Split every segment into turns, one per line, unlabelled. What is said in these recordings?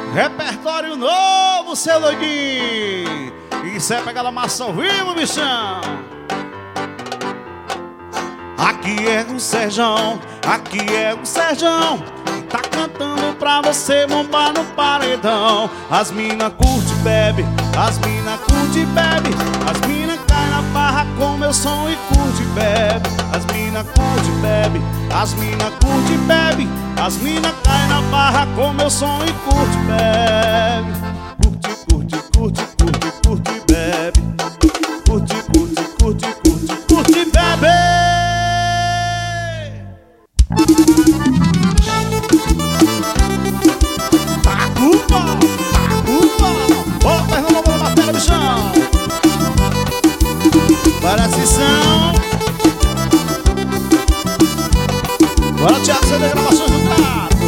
Repertório novo, seu doidinho. Isso é pegada massa ao vivo, bichão. Aqui é o Serjão, aqui é o Serjão, que tá cantando pra você bombar no paredão. As mina curte, bebe, as mina curte, bebe. As mina cai na barra com meu som e curte, bebe. As mina curte, bebe, as mina curte, bebe. As mina cai na barra com meu som e curte, bebe. Curte, curte, curte, curte, curte, bebe. Curte, curte, curte, curte, curte, bebe. Tacuba, tacuba. Bora, Fernando, bora, bater no chão. Para a sessão. Bora, Thiago, CD Gravações do Prato.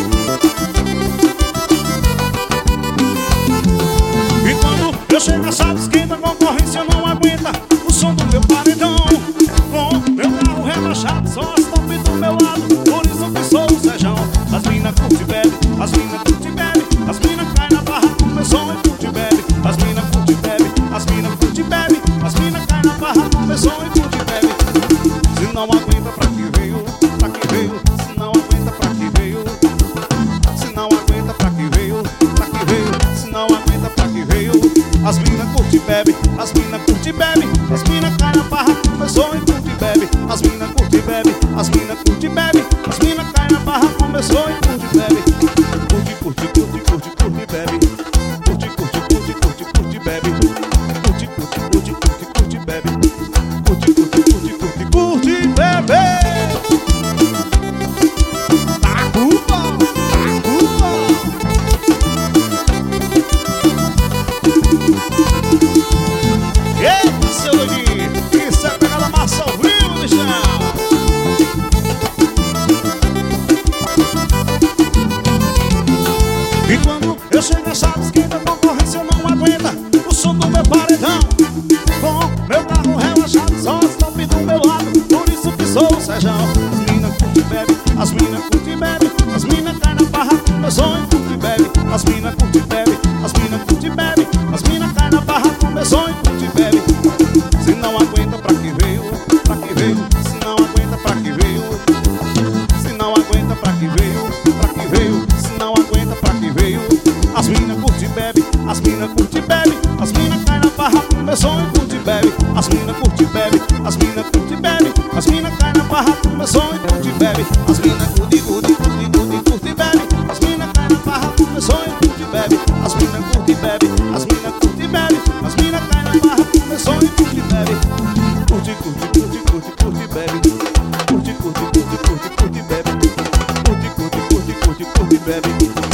E quando eu chego, sabe, esquenta, a concorrência não aguenta o som do meu paredão. Com meu carro rebaixado, só as top do meu lado, por isso que sou o Serjão. As mina curte, bebe, as mina curte, bebe. As mina cai na barra com meu som e curte, bebe. As mina curte, bebe, as mina curte, bebe. As mina cai na barra com meu som e curte, bebe. Se não aguenta, pra que veio? Pra que veio? Se não aguenta, pra que veio? Se não aguenta, pra que veio? Pra que veio? Se não aguenta, pra que veio? As mina curte, bebe, as mina curte, bebe. As mina cai na barra com meu som e curte, bebe. As mina curte, bebe, as mina curte, bebe. As mina cai na barra com meu som e curte, bebe. Curte, curte, curte, curte, curte, bebe. Curte, curte, curte, curte, curte, bebe. Curte, curte, curte, curte, curte, bebe. Curte, curte, curte, curte, curte, bebe. Tacuba, tacuba. Eita, seu doidinho, isso é pegada massa ao vivo, bichão. E quando eu chego, sabe, esquenta, a concorrência não aguenta o som do meu paredão. Com meu carro relaxado, só as top do meu lado, por isso que sou o Serjão. As mina curte, bebe, as mina curte, bebe. As mina cai na barra com meu som e curte, bebe. As mina curte, bebe, as mina curte, bebe. As mina cai na barra com meu som e curte, bebe. Se não aguenta, pra que veio? Pra que veio? Se não aguenta, pra que veio? Se não aguenta, pra que veio? Pra que veio? Se não aguenta, pra que veio? As mina curte, bebe, as mina curte, bebe. As mina cai na barra com meu som e curte, bebe. As mina curte, bebe, as mina curte, bebe. As mina cai na barra com meu som e curte, bebe. As mina curte, curte, curte, curte, curte, bebe. As mina cai na barra com meu som e curte, bebe. As mina curte, bebe, as mina curte, bebe. As mina cai na barra com meu som e curte, bebe. Curte, curte, curte, curte, curte, bebe. Curte, curte, curte, curte, curte, bebe. Curte, curte, curte, curte, curte, bebe.